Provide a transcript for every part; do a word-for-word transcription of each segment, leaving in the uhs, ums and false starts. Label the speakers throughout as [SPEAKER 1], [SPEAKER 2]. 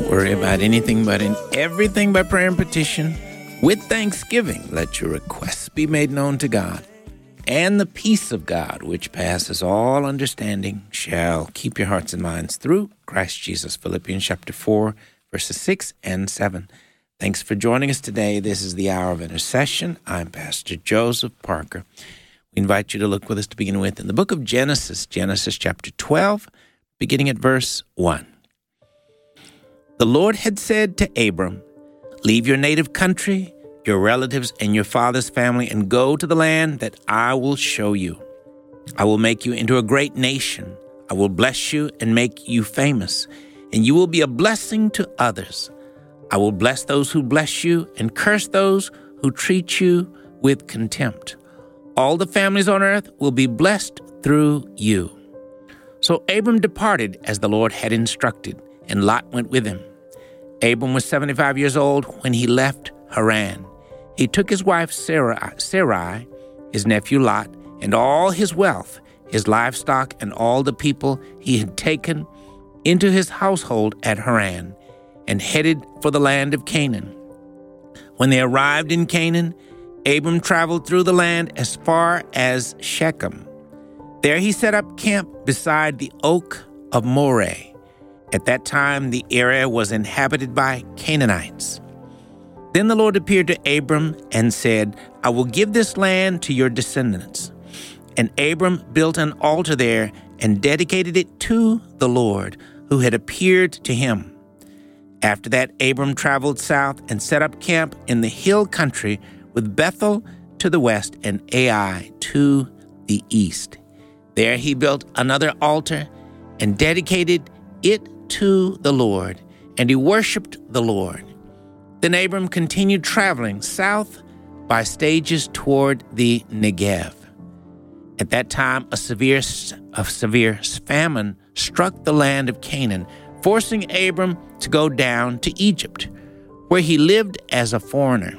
[SPEAKER 1] Don't worry about anything but in everything by prayer and petition. With thanksgiving, let your requests be made known to God. And the peace of God, which passes all understanding, shall keep your hearts and minds through Christ Jesus. Philippians chapter four, verses six and seven. Thanks for joining us today. This is the Hour of Intercession. I'm Pastor Joseph Parker. We invite you to look with us to begin with in the book of Genesis, Genesis chapter twelve, beginning at verse one. The Lord had said to Abram, "Leave your native country, your relatives, and your father's family, and go to the land that I will show you. I will make you into a great nation. I will bless you and make you famous, and you will be a blessing to others. I will bless those who bless you and curse those who treat you with contempt. All the families on earth will be blessed through you." So Abram departed as the Lord had instructed, and Lot went with him. Abram was seventy-five years old when he left Haran. He took his wife Sarai, Sarai, his nephew Lot, and all his wealth, his livestock, and all the people he had taken into his household at Haran, and headed for the land of Canaan. When they arrived in Canaan, Abram traveled through the land as far as Shechem. There he set up camp beside the oak of Moreh. At that time, the area was inhabited by Canaanites. Then the Lord appeared to Abram and said, "I will give this land to your descendants." And Abram built an altar there and dedicated it to the Lord, who had appeared to him. After that, Abram traveled south and set up camp in the hill country, with Bethel to the west and Ai to the east. There he built another altar and dedicated it to the Lord, and he worshipped the Lord. Then Abram continued traveling south by stages toward the Negev. At that time, a severe, a severe famine struck the land of Canaan, forcing Abram to go down to Egypt, where he lived as a foreigner.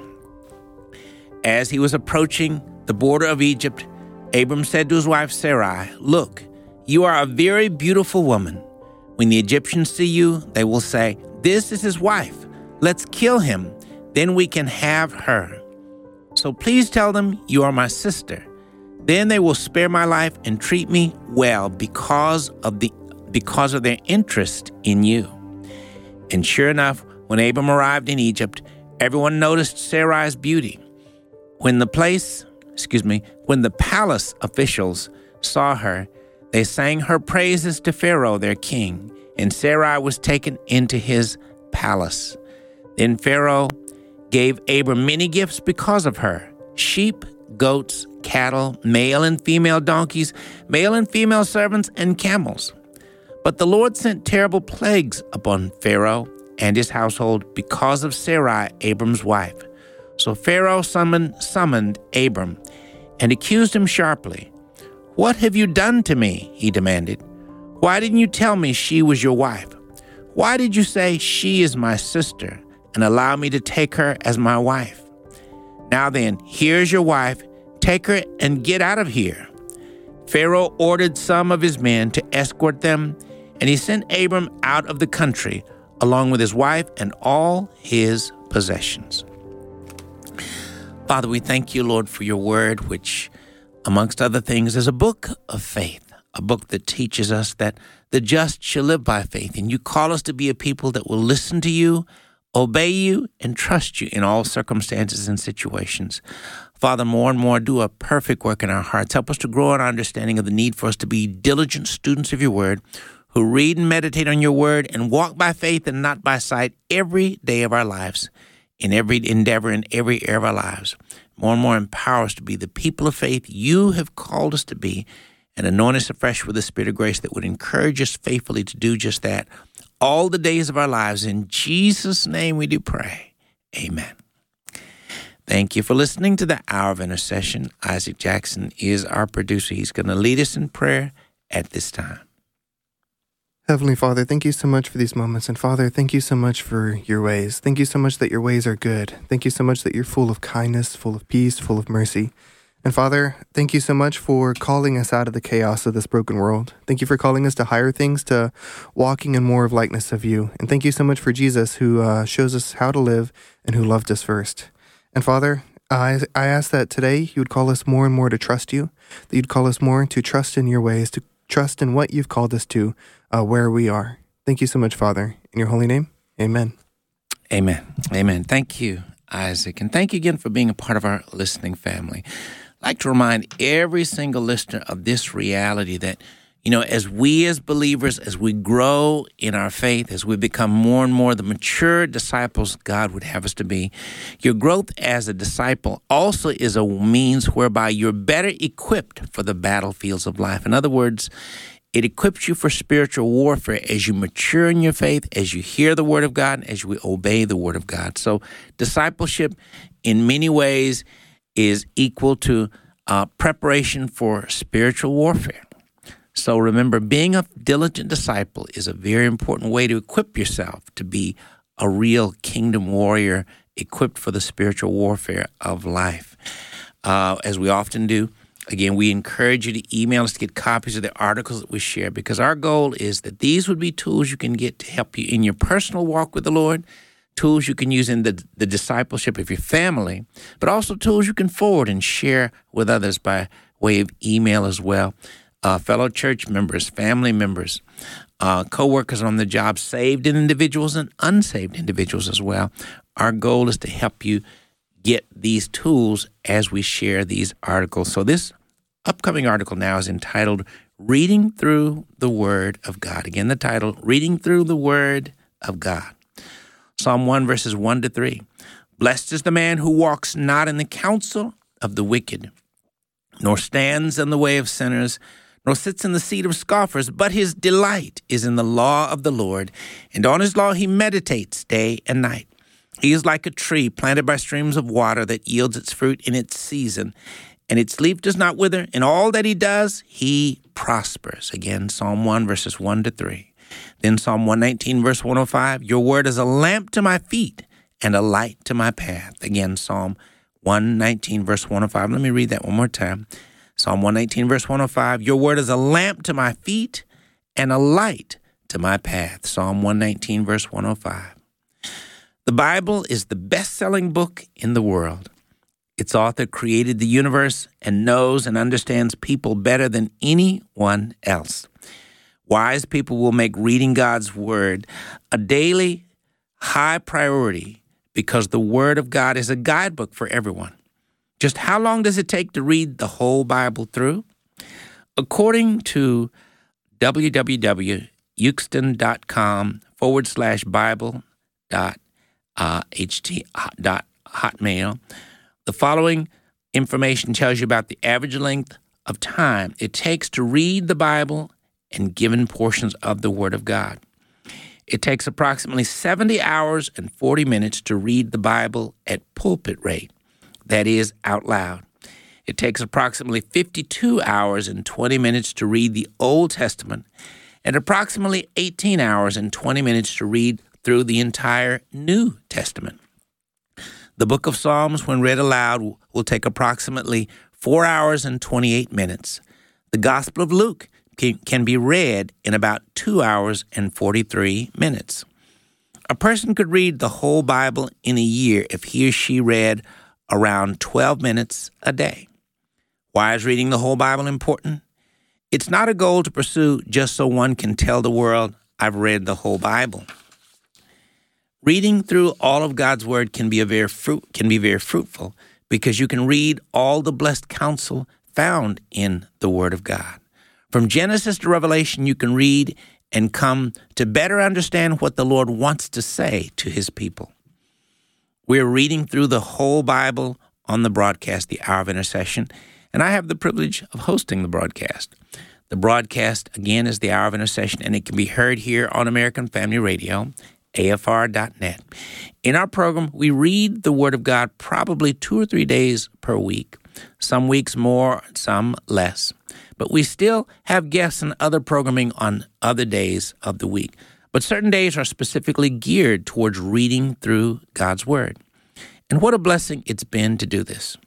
[SPEAKER 1] As he was approaching the border of Egypt, Abram said to his wife Sarai, "Look, you are a very beautiful woman. When the Egyptians see you, they will say, 'This is his wife. Let's kill him. Then we can have her.' So please tell them you are my sister. Then they will spare my life and treat me well because of the because of their interest in you." And sure enough, when Abram arrived in Egypt, everyone noticed Sarai's beauty. When the place, excuse me, when the palace officials saw her, they sang her praises to Pharaoh, their king, and Sarai was taken into his palace. Then Pharaoh gave Abram many gifts because of her: sheep, goats, cattle, male and female donkeys, male and female servants, and camels. But the Lord sent terrible plagues upon Pharaoh and his household because of Sarai, Abram's wife. So Pharaoh summoned, summoned Abram and accused him sharply. "What have you done to me?" he demanded. "Why didn't you tell me she was your wife? Why did you say she is my sister and allow me to take her as my wife? Now then, here's your wife. Take her and get out of here." Pharaoh ordered some of his men to escort them, and he sent Abram out of the country along with his wife and all his possessions. Father, we thank you, Lord, for your word, which, amongst other things, is a book of faith, a book that teaches us that the just shall live by faith. And you call us to be a people that will listen to you, obey you, and trust you in all circumstances and situations. Father, more and more do a perfect work in our hearts. Help us to grow in our understanding of the need for us to be diligent students of your word, who read and meditate on your word and walk by faith and not by sight every day of our lives, in every endeavor, in every area of our lives. More and more empower us to be the people of faith you have called us to be, and anoint us afresh with the Spirit of grace that would encourage us faithfully to do just that all the days of our lives. In Jesus' name we do pray. Amen. Thank you for listening to the Hour of Intercession. Isaac Jackson is our producer. He's going to lead us in prayer at this time.
[SPEAKER 2] Heavenly Father, thank you so much for these moments. And Father, thank you so much for your ways. Thank you so much that your ways are good. Thank you so much that you're full of kindness, full of peace, full of mercy. And Father, thank you so much for calling us out of the chaos of this broken world. Thank you for calling us to higher things, to walking in more of likeness of you. And thank you so much for Jesus, who uh, shows us how to live and who loved us first. And Father, I, I ask that today you would call us more and more to trust you, that you'd call us more to trust in your ways, to trust in what you've called us to, uh, where we are. Thank you so much, Father. In your holy name, amen.
[SPEAKER 1] Amen. Amen. Thank you, Isaac. And thank you again for being a part of our listening family. I'd like to remind every single listener of this reality that, you know, as we as believers, as we grow in our faith, as we become more and more the mature disciples God would have us to be, your growth as a disciple also is a means whereby you're better equipped for the battlefields of life. In other words, it equips you for spiritual warfare as you mature in your faith, as you hear the Word of God, as you obey the Word of God. So discipleship in many ways is equal to uh, preparation for spiritual warfare. So remember, being a diligent disciple is a very important way to equip yourself to be a real kingdom warrior equipped for the spiritual warfare of life. Uh, as we often do, again, we encourage you to email us to get copies of the articles that we share, because our goal is that these would be tools you can get to help you in your personal walk with the Lord, tools you can use in the, the discipleship of your family, but also tools you can forward and share with others by way of email as well. Uh, fellow church members, family members, uh, co-workers on the job, saved individuals and unsaved individuals as well. Our goal is to help you get these tools as we share these articles. So this upcoming article now is entitled Reading Through the Word of God. Again, the title, Reading Through the Word of God. Psalm one, verses one to three. Blessed is the man who walks not in the counsel of the wicked, nor stands in the way of sinners, nor sits in the seat of scoffers, but his delight is in the law of the Lord, and on his law he meditates day and night. He is like a tree planted by streams of water that yields its fruit in its season, and its leaf does not wither. In all that he does, he prospers. Again, Psalm one, verses one to three. Then Psalm one nineteen, verse one oh five, your word is a lamp to my feet and a light to my path. Again, Psalm one nineteen, verse one oh five. Let me read that one more time. Psalm one nineteen, verse one oh five, your word is a lamp to my feet and a light to my path. Psalm one nineteen, verse one oh five. The Bible is the best-selling book in the world. Its author created the universe and knows and understands people better than anyone else. Wise people will make reading God's Word a daily high priority because the Word of God is a guidebook for everyone. Just how long does it take to read the whole Bible through? According to www.euxton.com forward slash Bible dot ht dot hotmail, the following information tells you about the average length of time it takes to read the Bible and given portions of the Word of God. It takes approximately seventy hours and forty minutes to read the Bible at pulpit rate, that is, out loud. It takes approximately fifty-two hours and twenty minutes to read the Old Testament, and approximately eighteen hours and twenty minutes to read through the entire New Testament. The book of Psalms, when read aloud, will take approximately four hours and twenty-eight minutes. The Gospel of Luke can be read in about two hours and forty-three minutes. A person could read the whole Bible in a year if he or she read around twelve minutes a day. Why is reading the whole Bible important? It's not a goal to pursue just so one can tell the world, I've read the whole Bible. Reading through all of God's Word can be a very fruit can be very fruitful because you can read all the blessed counsel found in the Word of God. From Genesis to Revelation, you can read and come to better understand what the Lord wants to say to his people. We're reading through the whole Bible on the broadcast, the Hour of Intercession, and I have the privilege of hosting the broadcast. The broadcast, again, is the Hour of Intercession, and it can be heard here on American Family Radio, A F R dot net. In our program, we read the Word of God probably two or three days per week, some weeks more, some less. But we still have guests and other programming on other days of the week. But certain days are specifically geared towards reading through God's Word. And what a blessing it's been to do this.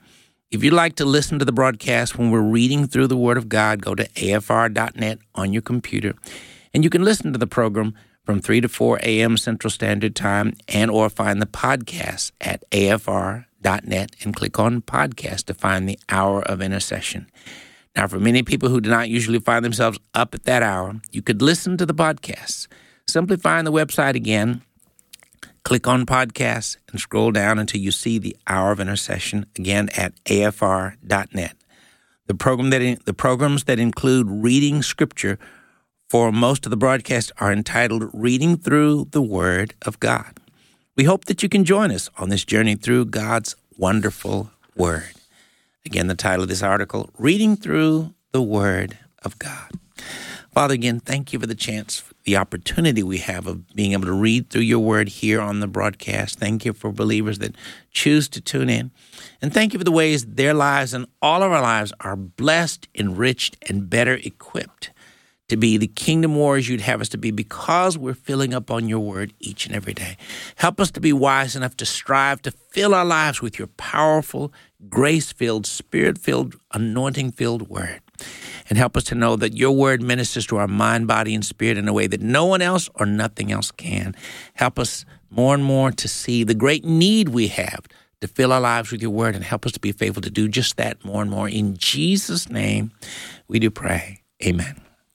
[SPEAKER 1] If you'd like to listen to the broadcast when we're reading through the Word of God, go to A F R dot net on your computer, and you can listen to the program from three to four a.m. Central Standard Time, and or find the podcast at A F R dot net and click on podcast to find the Hour of Intercession. Now, for many people who do not usually find themselves up at that hour, you could listen to the podcasts. Simply find the website again, click on podcasts, and scroll down until you see the Hour of Intercession, again at A F R dot net. The program that in, the programs that include reading Scripture for most of the broadcasts are entitled Reading Through the Word of God. We hope that you can join us on this journey through God's wonderful Word. Again, the title of this article, Reading Through the Word of God. Father, again, thank you for the chance, the opportunity we have of being able to read through your word here on the broadcast. Thank you for believers that choose to tune in. And thank you for the ways their lives and all of our lives are blessed, enriched, and better equipped to be the kingdom warriors you'd have us to be because we're filling up on your word each and every day. Help us to be wise enough to strive to fill our lives with your powerful, grace-filled, spirit-filled, anointing-filled word. And help us to know that your word ministers to our mind, body, and spirit in a way that no one else or nothing else can. Help us more and more to see the great need we have to fill our lives with your word, and help us to be faithful to do just that more and more. In Jesus' name, we do pray. Amen.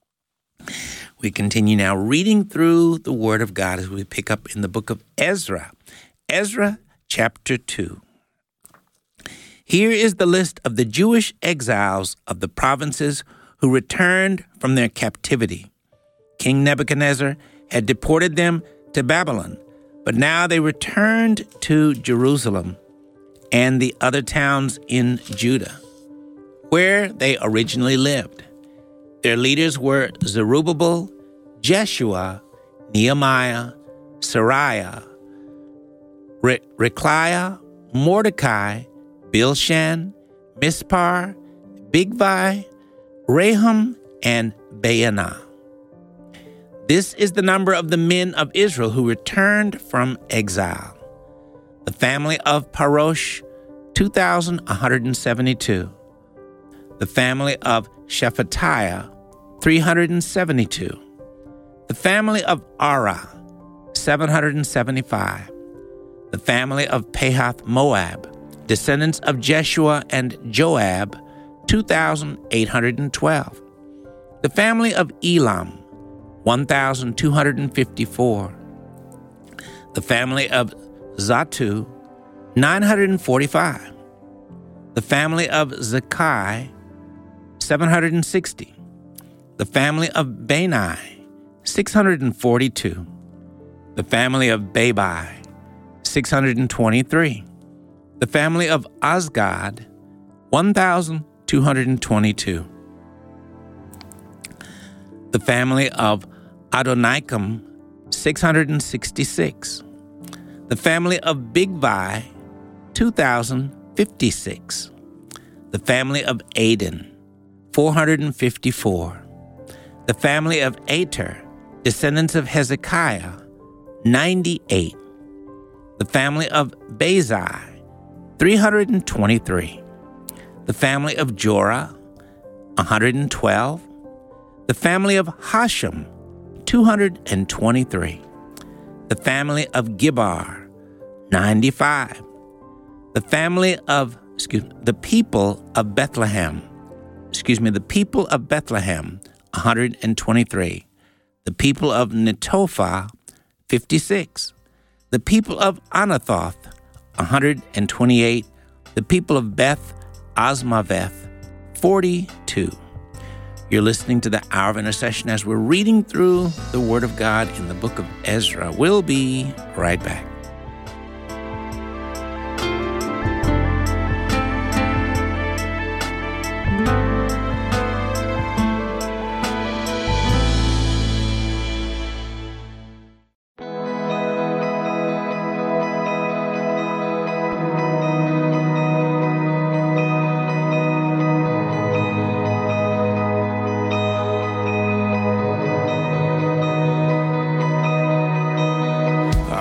[SPEAKER 1] We continue now reading through the Word of God as we pick up in the book of Ezra. Ezra chapter two. Here is the list of the Jewish exiles of the provinces who returned from their captivity. King Nebuchadnezzar had deported them to Babylon, but now they returned to Jerusalem and the other towns in Judah, where they originally lived. Their leaders were Zerubbabel, Jeshua, Nehemiah, Sariah, Re- Rechiah, Mordecai, Bilshan, Mispar, Bigvai, Rahum, and Baanah. This is the number of the men of Israel who returned from exile. The family of Parosh, two thousand one hundred seventy-two. The family of Shephatiah, three hundred seventy-two. The family of Arah, seven hundred seventy-five. The family of Pahath Moab, descendants of Jeshua and Joab, two thousand eight hundred twelve. The family of Elam, one thousand two hundred fifty-four. The family of Zatu, nine hundred forty-five. The family of Zakai, seven hundred sixty. The family of Bani, six hundred forty-two. The family of Babai, six hundred twenty-three. The family of Azgad, one thousand two hundred twenty-two. The family of Adonikam, six hundred sixty-six. The family of Bigvai, two thousand fifty-six. The family of Aden, four hundred fifty-four. The family of Ater, descendants of Hezekiah, ninety-eight. The family of Bazai, three hundred twenty-three. The family of Jorah, one hundred twelve. The family of Hashem, two hundred twenty-three. The family of Gibbar, ninety-five. The family of, excuse me, the people of Bethlehem, excuse me, the people of Bethlehem, one hundred twenty-three. The people of Netophah, fifty-six. The people of Anathoth, one hundred twenty-eight. The people of Beth Asmaveth, forty-two. You're listening to the Hour of Intercession as we're reading through the Word of God in the book of Ezra. We'll be right back.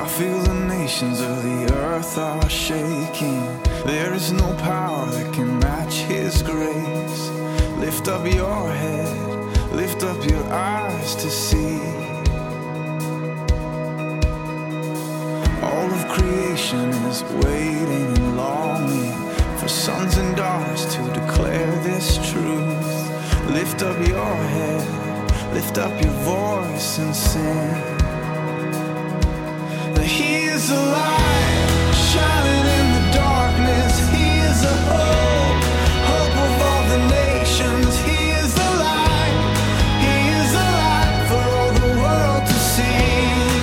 [SPEAKER 3] Of the earth are shaking. There is no power that can Lift up your head, lift up your eyes to see. All of creation is waiting and longing for sons and daughters to declare this truth. Lift up your head, lift up your voice and sing that He is the light shining in the darkness. He is the hope, hope of all the nations. He is the light, He is the light for all the world to see.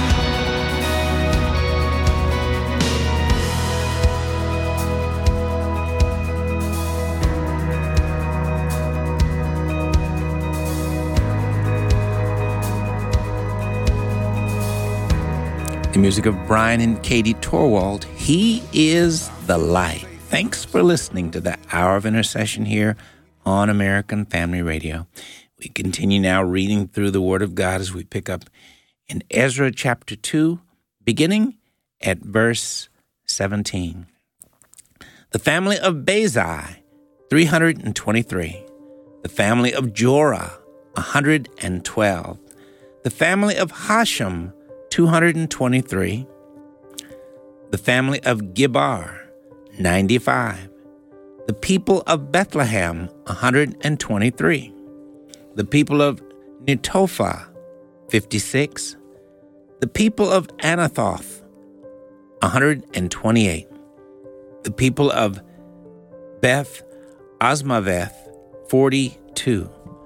[SPEAKER 1] The music of Brian and Katie Torwald. He is the light. Thanks for listening to the Hour of Intercession here on American Family Radio. We continue now reading through the Word of God as we pick up in Ezra chapter two, beginning at verse seventeen. The family of Bezai, three hundred twenty-three. The family of Jorah, one hundred twelve. The family of Hashem, two hundred twenty-three. The family of Gibar, ninety-five. The people of Bethlehem, one hundred twenty-three. The people of Netophah, fifty-six. The people of Anathoth, one hundred twenty-eight. The people of Beth Asmaveth, forty-two.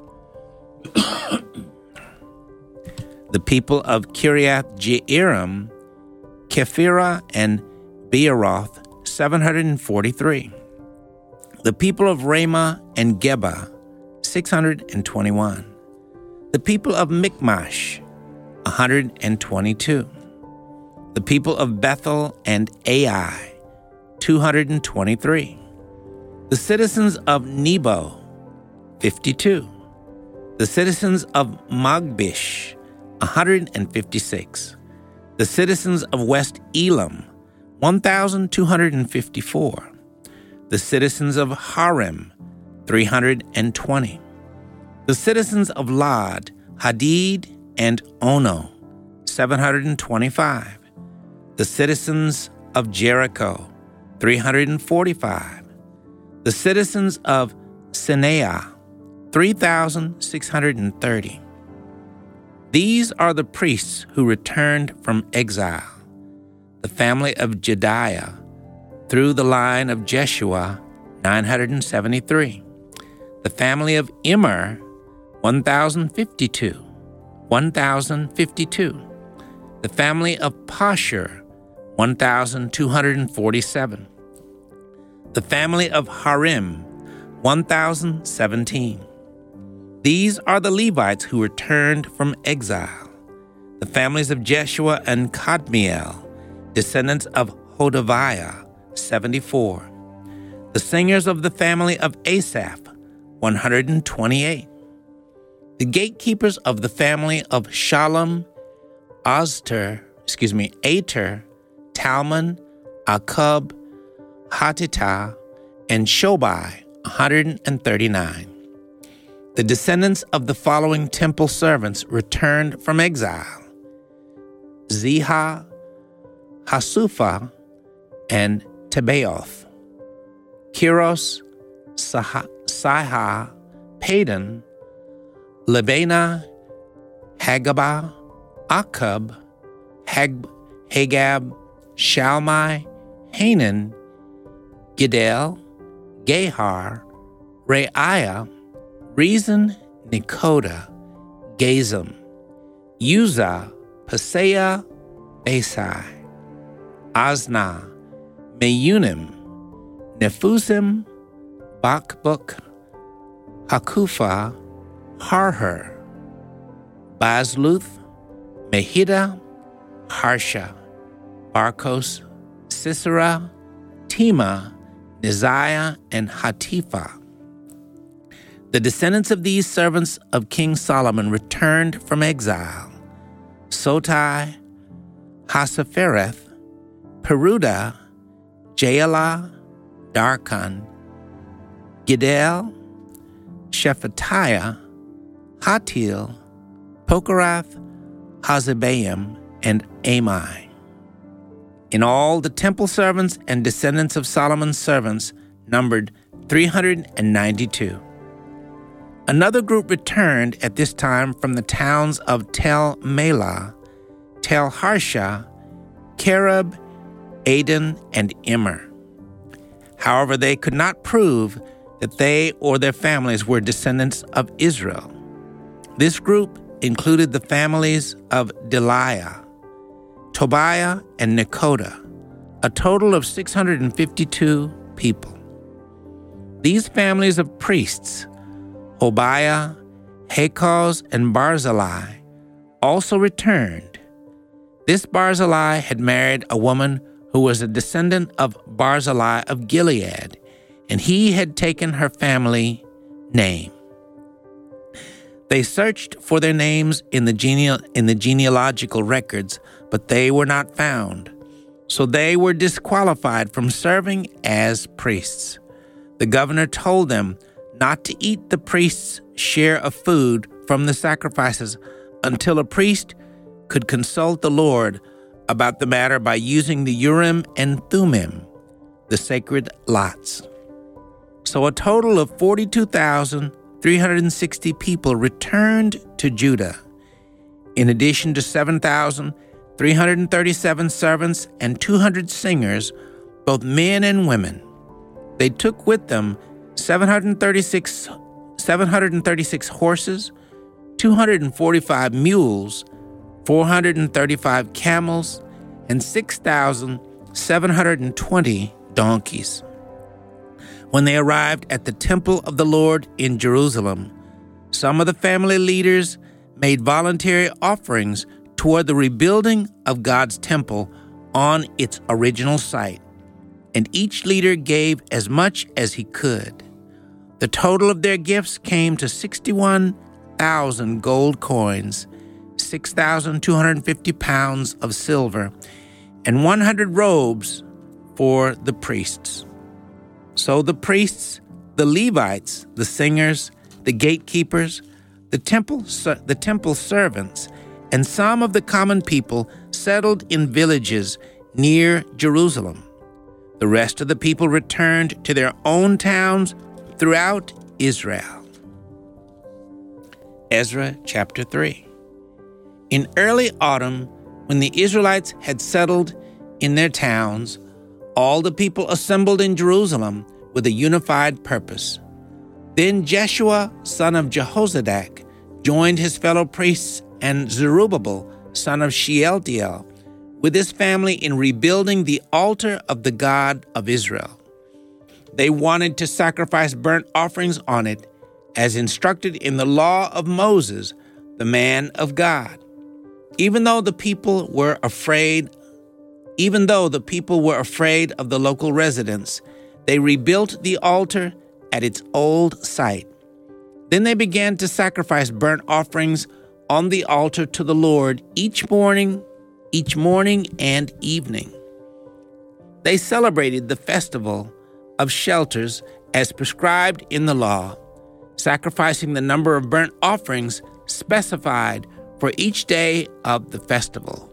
[SPEAKER 1] The people of Kiriath Jearim, Kephirah, and Beeroth, seven hundred forty-three. The people of Ramah and Geba, six hundred twenty-one. The people of Michmash, one hundred twenty-two. The people of Bethel and Ai, two hundred twenty-three. The citizens of Nebo, fifty-two. The citizens of Magbish, one hundred fifty-six. The citizens of West Elam, one thousand two hundred fifty-four. The citizens of Harim, three hundred twenty. The citizens of Lod, Hadid, and Ono, seven hundred twenty-five. The citizens of Jericho, three hundred forty-five. The citizens of Sineah, three thousand six hundred thirty. These are the priests who returned from exile. The family of Jediah, through the line of Jeshua, nine hundred seventy-three. The family of Immer, one thousand fifty-two. one thousand fifty-two. The family of Pashur, one thousand two hundred forty-seven. The family of Harim, one thousand seventeen. These are the Levites who returned from exile. The families of Jeshua and Kadmiel, descendants of Hodaviah, seventy-four. The singers of the family of Asaph, one hundred twenty-eight. The gatekeepers of the family of Shalom, Azter, excuse me, Ater, Talmon, Akub, Hatita, and Shobai, one hundred thirty-nine. The descendants of the following temple servants returned from exile: Ziha, Hasufa, and Tebaoth. Kiros, Saha, Siha, Padon, Lebana, Hagabah, Akub, Hag, Hagab, Shalmai, Hanan, Gidel, Gehar, Reiah, Rezin, Nekoda, Gazam, Uzzah, Paseah, Basai, Asna, Meunim, Nephusim, Bakbuk, Hakufa, Harher, Bazluth, Mehida, Harsha, Barkos, Sisera, Tema, Neziah, and Hatifa. The descendants of these servants of King Solomon returned from exile: Sotai, Hasaphereth, Peruda, Jaala, Darkon, Gidel, Shephatiah, Hatil, Pocherath, Hazebaim, and Amai. In all, the temple servants and descendants of Solomon's servants numbered three hundred ninety-two. Another group returned at this time from the towns of Tel Melah, Tel Harsha, Kerub, Aden, and Immer. However, they could not prove that they or their families were descendants of Israel. This group included the families of Deliah, Tobiah, and Nekoda, a total of six hundred fifty-two people. These families of priests, Hobaiah, Hakos, and Barzillai, also returned. This Barzillai had married a woman who was a descendant of Barzillai of Gilead, and he had taken her family name. They searched for their names in the, gene- in the genealogical records, but they were not found, so they were disqualified from serving as priests. The governor told them not to eat the priest's share of food from the sacrifices until a priest could consult the Lord about the matter by using the Urim and Thummim, the sacred lots. So a total of forty-two thousand three hundred sixty people returned to Judah, in addition to seven thousand three hundred thirty-seven servants and two hundred singers, both men and women. They took with them seven hundred thirty-six, seven hundred thirty-six horses, two hundred forty-five mules, four hundred thirty-five camels, and six thousand seven hundred twenty donkeys. When they arrived at the temple of the Lord in Jerusalem, some of the family leaders made voluntary offerings toward the rebuilding of God's temple on its original site, and each leader gave as much as he could. The total of their gifts came to sixty-one thousand gold coins, six thousand two hundred fifty pounds of silver, and one hundred robes for the priests. So the priests, the Levites, the singers, the gatekeepers, the temple, the temple servants, and some of the common people settled in villages near Jerusalem. The rest of the people returned to their own towns throughout Israel. Ezra chapter three. In early autumn, when the Israelites had settled in their towns, all the people assembled in Jerusalem with a unified purpose. Then Jeshua, son of Jehozadak, joined his fellow priests and Zerubbabel, son of Shealtiel, with his family in rebuilding the altar of the God of Israel. They wanted to sacrifice burnt offerings on it, as instructed in the law of Moses, the man of God. Even though the people were afraid, even though the people were afraid of the local residents, they rebuilt the altar at its old site. Then they began to sacrifice burnt offerings on the altar to the Lord each morning, each morning and evening. They celebrated the festival of shelters as prescribed in the law, sacrificing the number of burnt offerings specified for each day of the festival.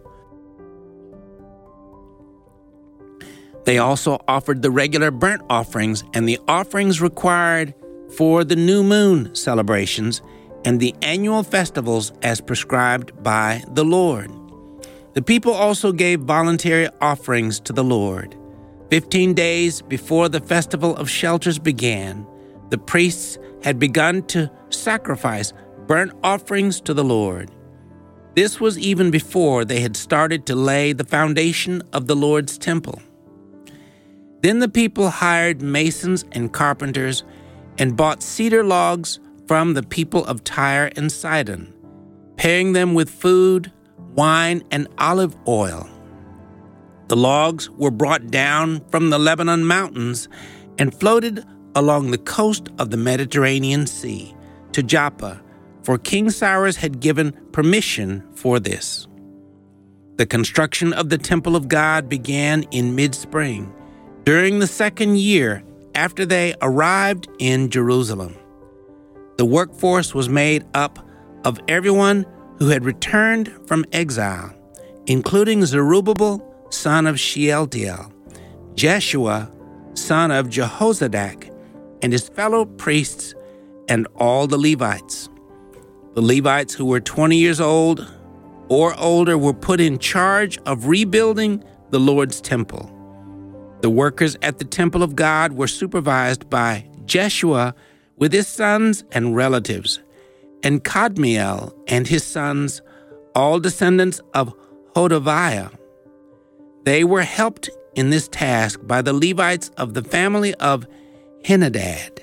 [SPEAKER 1] They also offered the regular burnt offerings and the offerings required for the new moon celebrations and the annual festivals as prescribed by the Lord. The people also gave voluntary offerings to the Lord. Fifteen days before the festival of shelters began, the priests had begun to sacrifice burnt offerings to the Lord. This was even before they had started to lay the foundation of the Lord's temple. Then the people hired masons and carpenters and bought cedar logs from the people of Tyre and Sidon, pairing them with food, wine, and olive oil. The logs were brought down from the Lebanon mountains and floated along the coast of the Mediterranean Sea to Joppa, for King Cyrus had given permission for this. The construction of the temple of God began in mid-spring, during the second year after they arrived in Jerusalem. The The workforce was made up of everyone who had returned from exile, including Zerubbabel, son of Shealtiel, Jeshua, son of Jehozadak, and his fellow priests, and all the Levites. The Levites who were twenty years old or older were put in charge of rebuilding the Lord's temple. The workers at the temple of God were supervised by Jeshua with his sons and relatives, and Kadmiel and his sons, all descendants of Hodaviah. They were helped in this task by the Levites of the family of Henadad.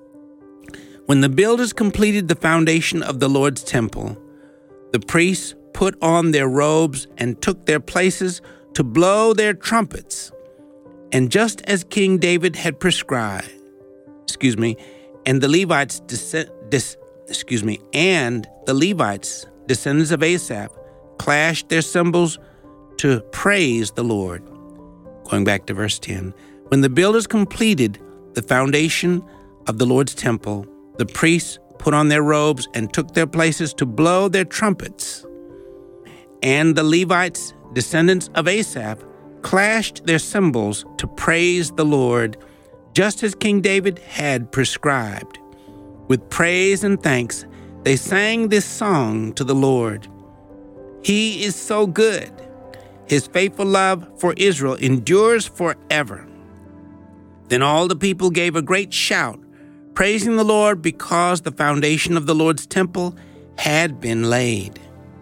[SPEAKER 1] When the builders completed the foundation of the Lord's temple, the priests put on their robes and took their places to blow their trumpets. And just as King David had prescribed, excuse me, and the Levites, dis, dis, excuse me, and the Levites, descendants of Asaph, clashed their cymbals to praise the Lord. Going back to verse ten. When the builders completed the foundation of the Lord's temple, the priests put on their robes and took their places to blow their trumpets. And the Levites, descendants of Asaph, clashed their cymbals to praise the Lord, just as King David had prescribed. With praise and thanks, they sang this song to the Lord. He is so good. His faithful love for Israel endures forever. Then all the people gave a great shout, praising the Lord because the foundation of the Lord's temple had been laid.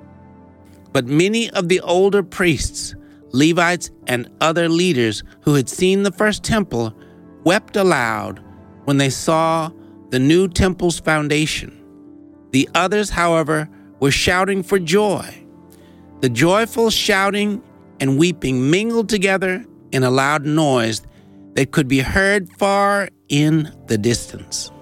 [SPEAKER 1] But many of the older priests, Levites, and other leaders who had seen the first temple wept aloud when they saw the new temple's foundation. The others, however, were shouting for joy. The joyful shouting and weeping mingled together in a loud noise that could be heard far in the distance.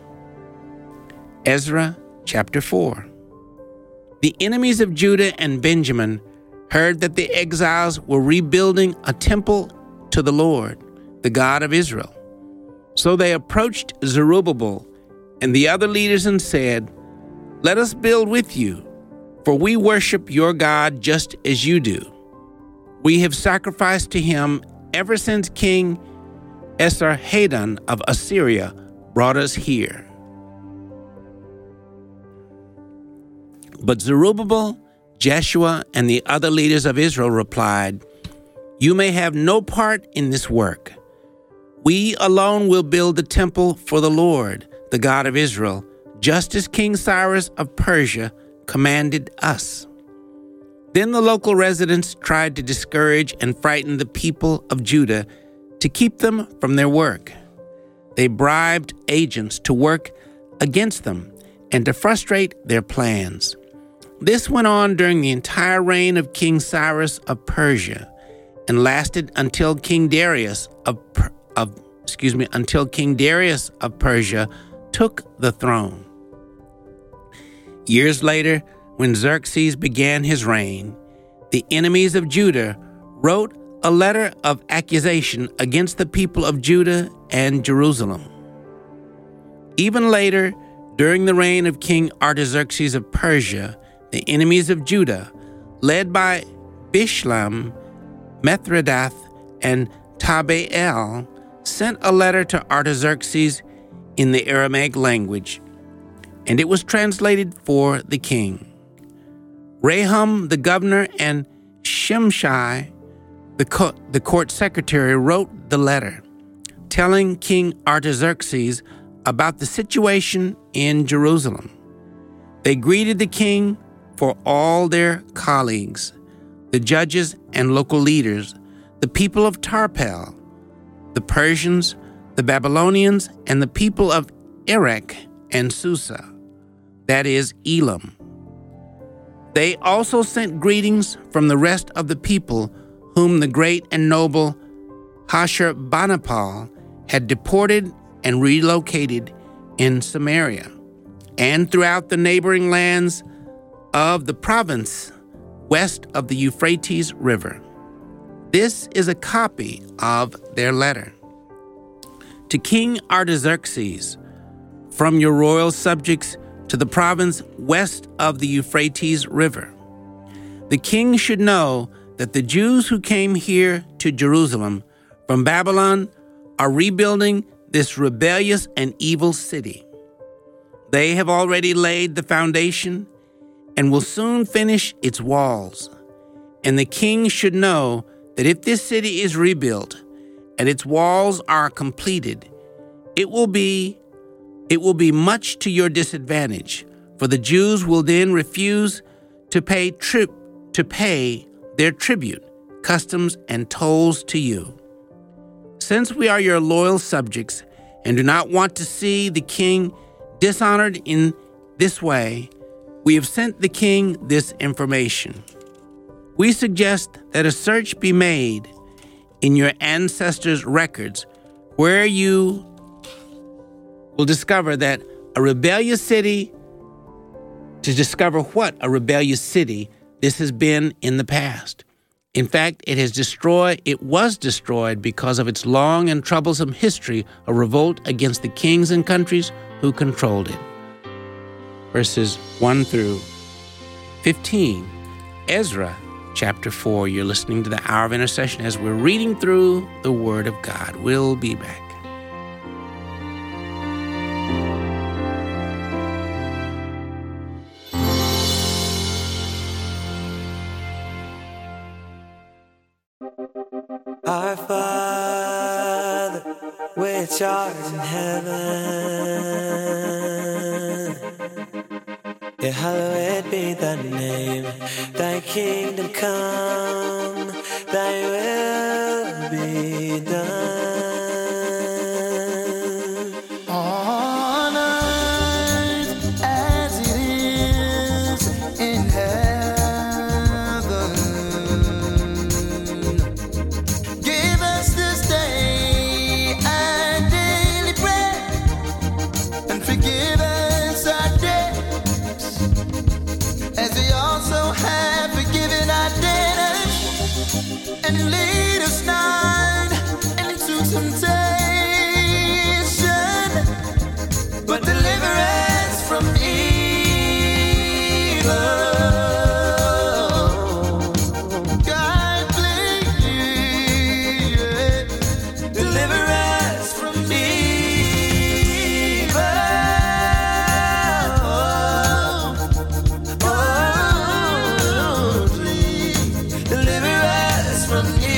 [SPEAKER 1] Ezra chapter four. The enemies of Judah and Benjamin heard that the exiles were rebuilding a temple to the Lord, the God of Israel. So they approached Zerubbabel and the other leaders and said, "Let us build with you, for we worship your God just as you do. We have sacrificed to him ever since King Esarhaddon of Assyria brought us here." But Zerubbabel, Jeshua, and the other leaders of Israel replied, "You may have no part in this work. We alone will build the temple for the Lord, the God of Israel, just as King Cyrus of Persia commanded us." Then the local residents tried to discourage and frighten the people of Judah to keep them from their work. They bribed agents to work against them and to frustrate their plans. This went on during the entire reign of King Cyrus of Persia and lasted until King Darius of, of excuse me, until King Darius of Persia took the throne. Years later, when Xerxes began his reign, the enemies of Judah wrote a letter of accusation against the people of Judah and Jerusalem. Even later, during the reign of King Artaxerxes of Persia, the enemies of Judah, led by Bishlam, Mithredath, and Tabeel, sent a letter to Artaxerxes in the Aramaic language, and it was translated for the king. Rahum the governor and Shimshai the, co- the court secretary wrote the letter, telling King Artaxerxes about the situation in Jerusalem. They greeted the king for all their colleagues, the judges and local leaders, the people of Tarpel, the Persians, the Babylonians, and the people of Erech and Susa, that is, Elam. They also sent greetings from the rest of the people whom the great and noble Hashurbanipal had deported and relocated in Samaria and throughout the neighboring lands of the province west of the Euphrates River. This is a copy of their letter. To King Artaxerxes, from your royal subjects to the province west of the Euphrates River. The king should know that the Jews who came here to Jerusalem from Babylon are rebuilding this rebellious and evil city. They have already laid the foundation and will soon finish its walls. And the king should know that if this city is rebuilt and its walls are completed, it will be it will be much to your disadvantage, for the Jews will then refuse to pay tri- to pay their tribute, customs, and tolls to you. Since we are your loyal subjects and do not want to see the king dishonored in this way, we have sent the king this information. We suggest that a search be made in your ancestors' records where you will discover that a rebellious city, to discover what a rebellious city this has been in the past. In fact, it has destroyed, it was destroyed because of its long and troublesome history of revolt against the kings and countries who controlled it. Verses one through fifteen, Ezra chapter four. You're listening to the Hour of Intercession as we're reading through the Word of God. We'll be back.
[SPEAKER 4] Our Father, which art in heaven, hallowed be thy name. Thy kingdom come, thy will be done.
[SPEAKER 3] On earth as it is in heaven. Give us this day our daily bread, and forgive us our debts, as we also have forgiven our debtors. And lead us not into temptation, but deliver us from evil. God, please, deliver us from evil. Oh, please, deliver us from evil.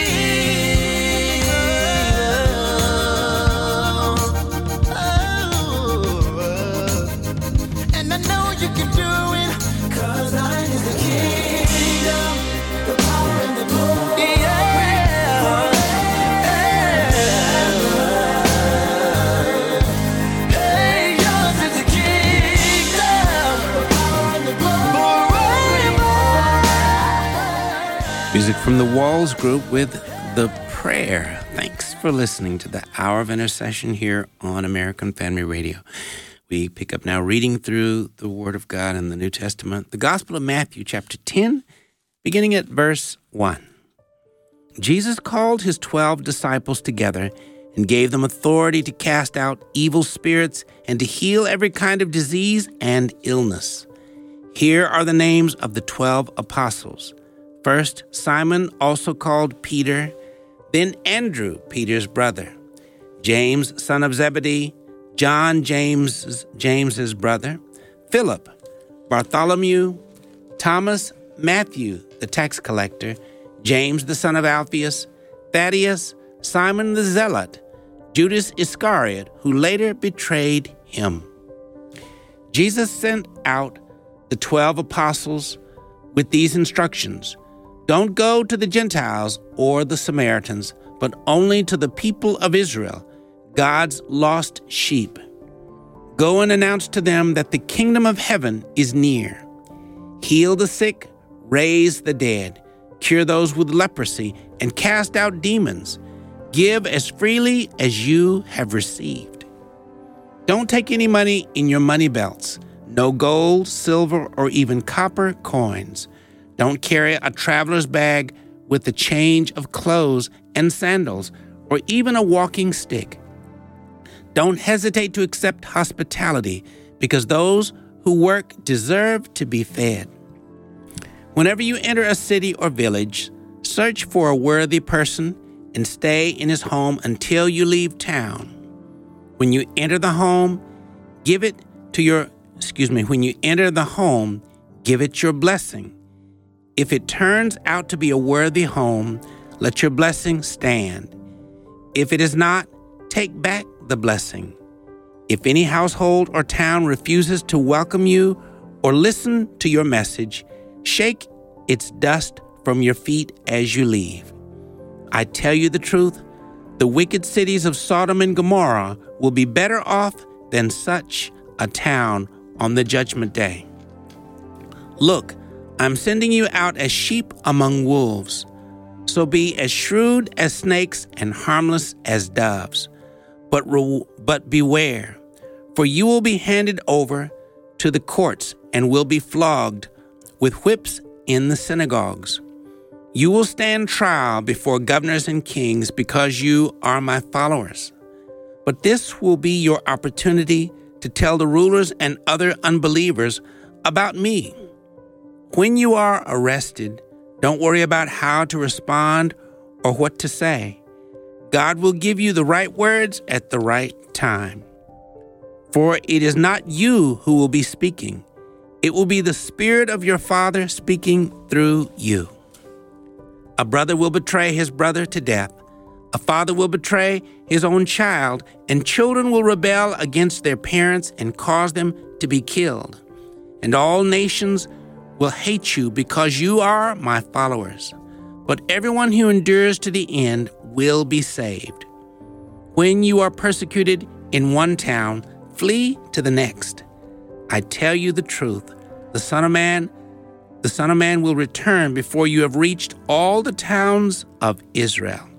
[SPEAKER 3] Oh, and I know you can do it, 'cause thine is the kingdom, the power and the glory. Hey, yours is the kingdom, the power and the glory forever.
[SPEAKER 1] Music from the Walls Group with The Prayer. Thanks for listening to the Hour of Intercession here on American Family Radio. We pick up now reading through the Word of God in the New Testament, the Gospel of Matthew, chapter ten, beginning at verse one. Jesus called his twelve disciples together and gave them authority to cast out evil spirits and to heal every kind of disease and illness. Here are the names of the twelve apostles. First, Simon, also called Peter, then Andrew, Peter's brother, James, son of Zebedee, John, James, James's brother, Philip, Bartholomew, Thomas, Matthew, the tax collector, James, the son of Alphaeus, Thaddeus, Simon the Zealot, Judas Iscariot, who later betrayed him. Jesus sent out the twelve apostles with these instructions: don't go to the Gentiles or the Samaritans, but only to the people of Israel, God's lost sheep. Go and announce to them that the kingdom of heaven is near. Heal the sick, raise the dead, cure those with leprosy, and cast out demons. Give as freely as you have received. Don't take any money in your money belts, no gold, silver, or even copper coins. Don't carry a traveler's bag with a change of clothes and sandals, or even a walking stick. Don't hesitate to accept hospitality, because those who work deserve to be fed. Whenever you enter a city or village, search for a worthy person and stay in his home until you leave town. When you enter the home, give it to your, excuse me, when you enter the home, give it your blessing. If it turns out to be a worthy home, let your blessing stand. If it is not, take back the blessing. If any household or town refuses to welcome you or listen to your message, shake its dust from your feet as you leave. I tell you the truth, the wicked cities of Sodom and Gomorrah will be better off than such a town on the judgment day. Look, I'm sending you out as sheep among wolves. So be as shrewd as snakes and harmless as doves. But, re- but beware, for you will be handed over to the courts and will be flogged with whips in the synagogues. You will stand trial before governors and kings because you are my followers. But this will be your opportunity to tell the rulers and other unbelievers about me. When you are arrested, don't worry about how to respond or what to say. God will give you the right words at the right time. For it is not you who will be speaking. It will be the Spirit of your Father speaking through you. A brother will betray his brother to death. A father will betray his own child, and children will rebel against their parents and cause them to be killed. And all nations will hate you because you are my followers. But everyone who endures to the end will be saved. When you are persecuted in one town, flee to the next. I tell you the truth, the Son of Man, the Son of Man will return before you have reached all the towns of Israel.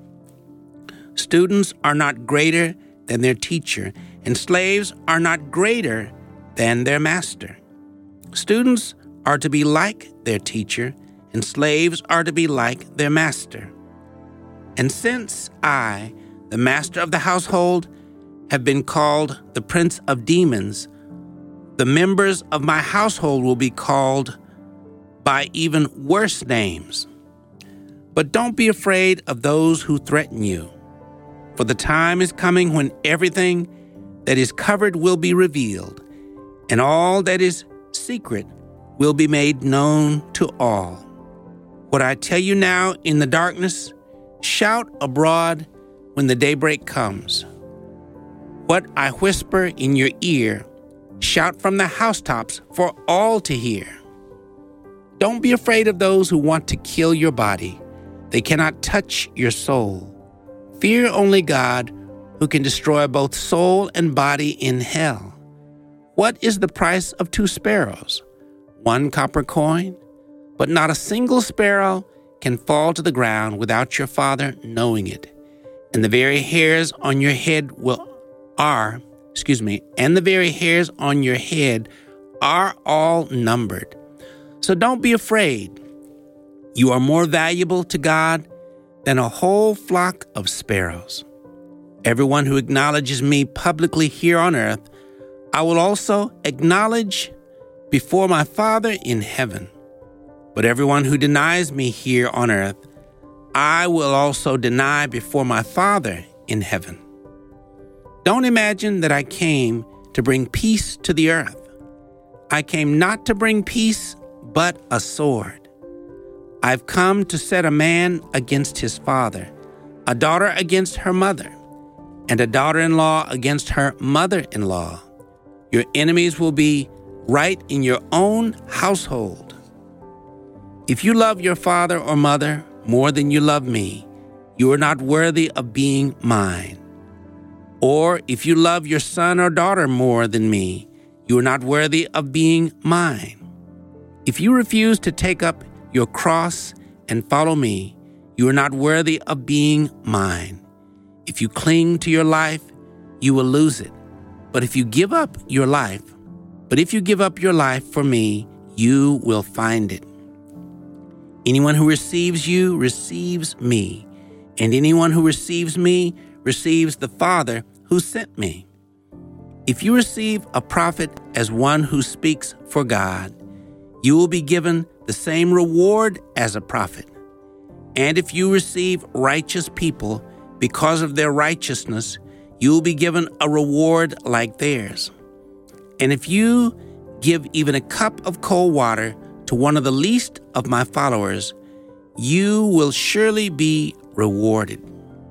[SPEAKER 1] Students are not greater than their teacher, and slaves are not greater than their master. Students are to be like their teacher, and slaves are to be like their master. And since I, the master of the household, have been called the prince of demons, the members of my household will be called by even worse names. But don't be afraid of those who threaten you, for the time is coming when everything that is covered will be revealed, and all that is secret will be made known to all. What I tell you now in the darkness, shout abroad when the daybreak comes. What I whisper in your ear, shout from the housetops for all to hear. Don't be afraid of those who want to kill your body. They cannot touch your soul. Fear only God, who can destroy both soul and body in hell. What is the price of two sparrows? One copper coin? But not a single sparrow can fall to the ground without your Father knowing it. And the very hairs on your head will are, excuse me, and the very hairs on your head are all numbered. So don't be afraid. You are more valuable to God than a whole flock of sparrows. Everyone who acknowledges me publicly here on earth, I will also acknowledge before my Father in heaven. But everyone who denies me here on earth, I will also deny before my Father in heaven. Don't imagine that I came to bring peace to the earth. I came not to bring peace, but a sword. I've come to set a man against his father, a daughter against her mother, and a daughter-in-law against her mother-in-law. Your enemies will be right in your own household. If you love your father or mother more than you love me, you are not worthy of being mine. Or if you love your son or daughter more than me, you are not worthy of being mine. If you refuse to take up your cross and follow me, you are not worthy of being mine. If you cling to your life, you will lose it. But if you give up your life, but if you give up your life for me, you will find it. Anyone who receives you receives me, and anyone who receives me receives the Father who sent me. If you receive a prophet as one who speaks for God, you will be given the same reward as a prophet. And if you receive righteous people because of their righteousness, you will be given a reward like theirs. And if you give even a cup of cold water to one of the least of my followers, you will surely be rewarded.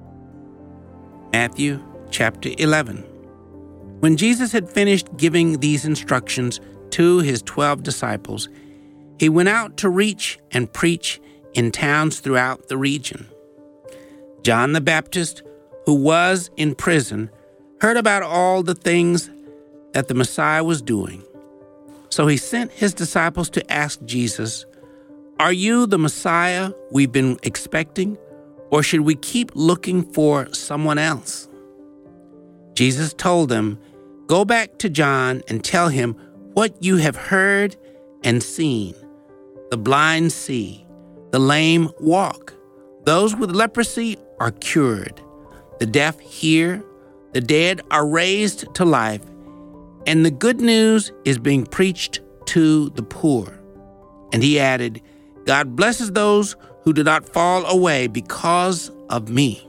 [SPEAKER 1] Matthew chapter eleven. When Jesus had finished giving these instructions to his twelve disciples, he went out to reach and preach in towns throughout the region. John the Baptist, who was in prison, heard about all the things that the Messiah was doing. So he sent his disciples to ask Jesus, "Are you the Messiah we've been expecting, or should we keep looking for someone else?" Jesus told them, "Go back to John and tell him what you have heard and seen. The blind see, the lame walk, those with leprosy are cured, the deaf hear, the dead are raised to life, and the good news is being preached to the poor." And he added, "God blesses those who do not fall away because of me."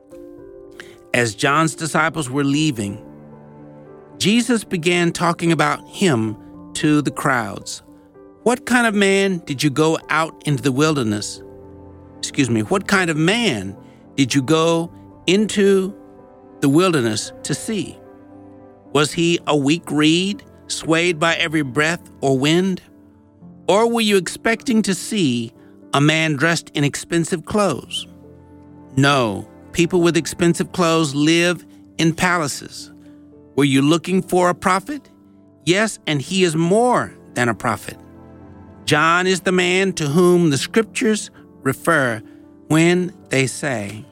[SPEAKER 1] As John's disciples were leaving, Jesus began talking about him to the crowds. "What kind of man did you go out into the wilderness? Excuse me, what kind of man did you go into the wilderness to see? Was he a weak reed, swayed by every breath or wind? Or were you expecting to see a man dressed in expensive clothes? No, people with expensive clothes live in palaces. Were you looking for a prophet? Yes, and he is more than a prophet. John is the man to whom the scriptures refer when they say,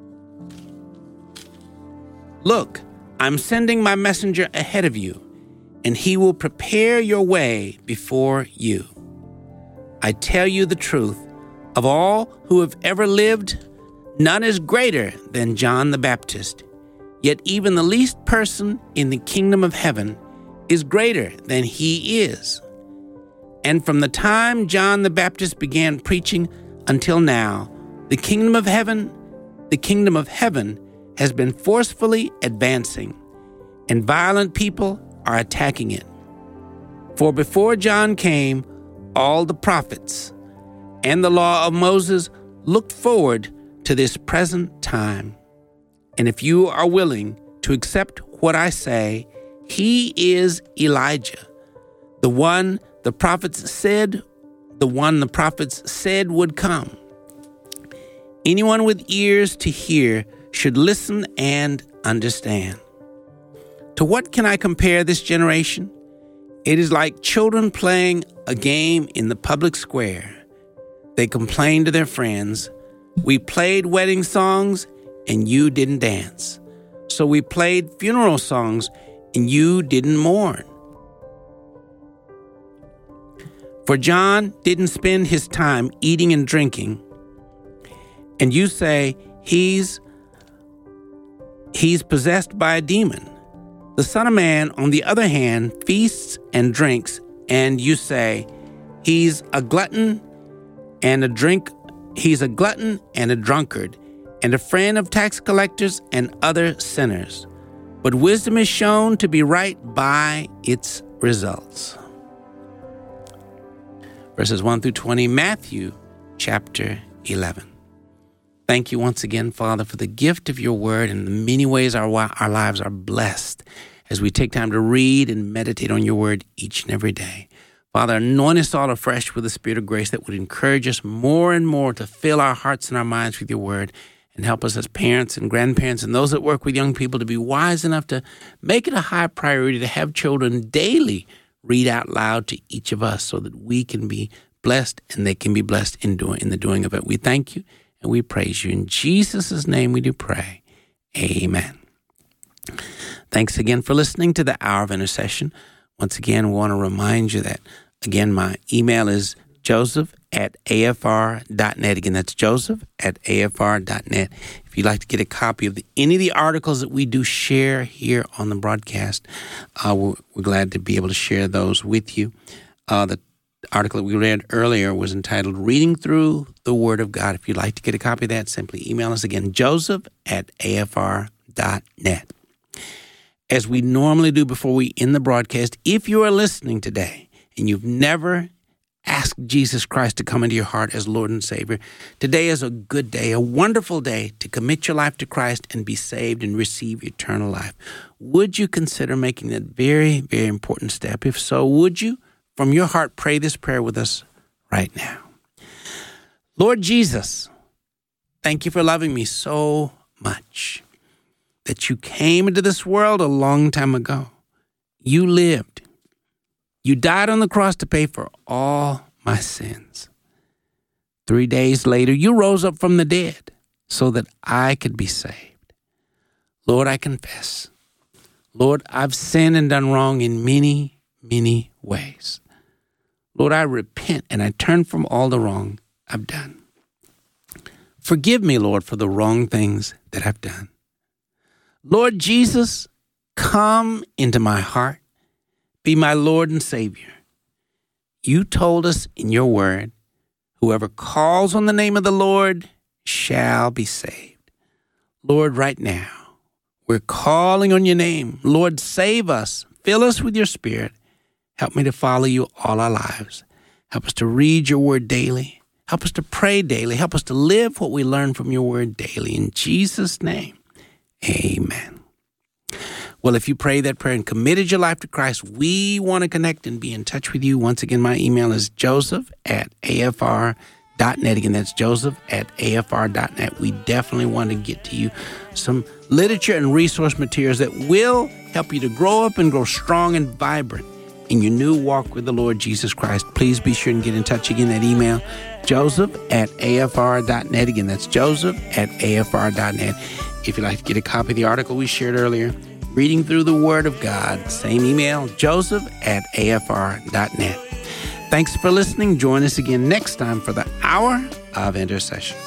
[SPEAKER 1] 'Look, I'm sending my messenger ahead of you, and he will prepare your way before you.' I tell you the truth, of all who have ever lived, none is greater than John the Baptist. Yet even the least person in the kingdom of heaven is greater than he is. And from the time John the Baptist began preaching until now, the kingdom of heaven, the kingdom of heaven has been forcefully advancing, and violent people are attacking it. For before John came, all the prophets and the law of Moses looked forward to this present time. And if you are willing to accept what I say, he is Elijah, the one the prophets said, the one the prophets said would come. Anyone with ears to hear should listen and understand. To what can I compare this generation? It is like children playing a game in the public square. They complain to their friends, "We played wedding songs and you didn't dance. So we played funeral songs and you didn't mourn." For John didn't spend his time eating and drinking, and you say he's he's possessed by a demon. The Son of Man, on the other hand, feasts and drinks, and you say he's a glutton and a drink he's a glutton and a drunkard, and a friend of tax collectors and other sinners. But wisdom is shown to be right by its results. Verses one through twenty, Matthew chapter eleven. Thank you once again, Father, for the gift of your word and the many ways our, our lives are blessed as we take time to read and meditate on your word each and every day. Father, anoint us all afresh with the Spirit of grace that would encourage us more and more to fill our hearts and our minds with your word, and help us as parents and grandparents and those that work with young people to be wise enough to make it a high priority to have children daily read out loud to each of us so that we can be blessed and they can be blessed in doing in the doing of it. We thank you and we praise you. In Jesus' name we do pray. Amen. Thanks again for listening to the Hour of Intercession. Once again, we want to remind you that, again, my email is joseph at A F R dot net. Again, that's Joseph at A F R dot net. If you'd like to get a copy of the, any of the articles that we do share here on the broadcast, uh, we're, we're glad to be able to share those with you. Uh, the article that we read earlier was entitled Reading Through the Word of God. If you'd like to get a copy of that, simply email us again, Joseph at A F R dot net. As we normally do before we end the broadcast, if you are listening today and you've never asked Jesus Christ to come into your heart as Lord and Savior, today is a good day, a wonderful day to commit your life to Christ and be saved and receive eternal life. Would you consider making that very, very important step? If so, would you, from your heart, pray this prayer with us right now? Lord Jesus, thank you for loving me so much that you came into this world a long time ago. You lived. You died on the cross to pay for all my sins. Three days later, you rose up from the dead so that I could be saved. Lord, I confess. Lord, I've sinned and done wrong in many, many ways. Lord, I repent and I turn from all the wrong I've done. Forgive me, Lord, for the wrong things that I've done. Lord Jesus, come into my heart. Be my Lord and Savior. You told us in your word, whoever calls on the name of the Lord shall be saved. Lord, right now, we're calling on your name. Lord, save us. Fill us with your Spirit. Help me to follow you all our lives. Help us to read your word daily. Help us to pray daily. Help us to live what we learn from your word daily. In Jesus' name, amen. Well, if you prayed that prayer and committed your life to Christ, we want to connect and be in touch with you. Once again, my email is joseph at A F R dot net. Again, that's joseph at A F R dot net. We definitely want to get to you some literature and resource materials that will help you to grow up and grow strong and vibrant in your new walk with the Lord Jesus Christ. Please be sure and get in touch. Again, that email, joseph at A F R dot net. Again, that's joseph at A F R dot net. If you'd like to get a copy of the article we shared earlier, Reading Through the Word of God, same email, joseph at A F R dot net. Thanks for listening. Join us again next time for the Hour of Intercession.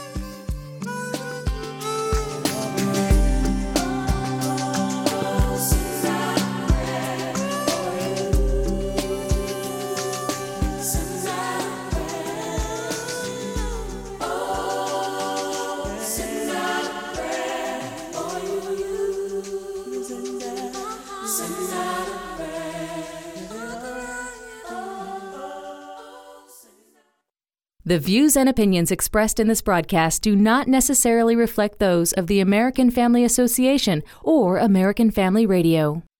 [SPEAKER 5] The views and opinions expressed in this broadcast do not necessarily reflect those of the American Family Association or American Family Radio.